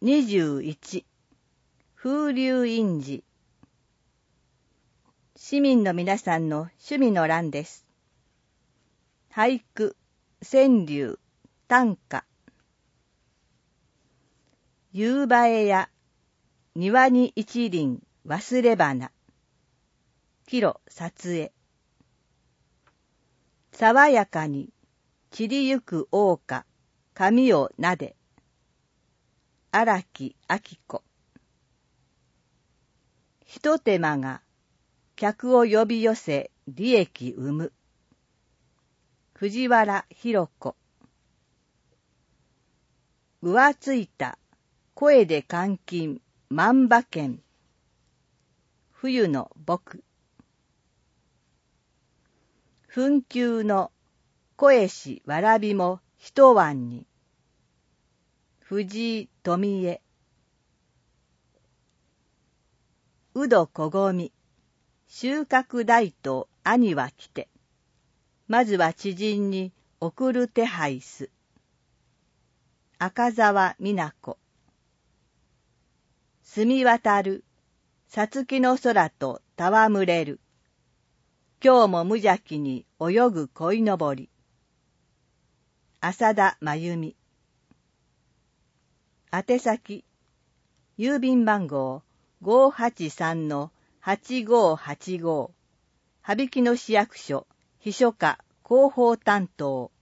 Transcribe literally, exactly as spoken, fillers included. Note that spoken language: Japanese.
にじゅういち、風流印字。市民の皆さんの趣味の欄です。俳句、川柳、短歌。夕映えや庭に一輪忘れ花。帰路撮影。爽やかに散りゆく桜花、髪をなで。荒木明子。ひと手間が客を呼び寄せ利益生む。藤原弘子。浮ついた声で監禁万馬券。冬の僕。紛糾の声しわらびも一晩に。藤井富江。うどこごみ。収穫台と兄は来て。まずは知人に送る手配す。赤澤美奈子。澄み渡るさつきの空と戯れる。今日も無邪気に泳ぐ鯉のぼり。浅田真由美。宛先郵便番号 ごーはちさんのはちごーはちごー 羽曳野市役所秘書課広報担当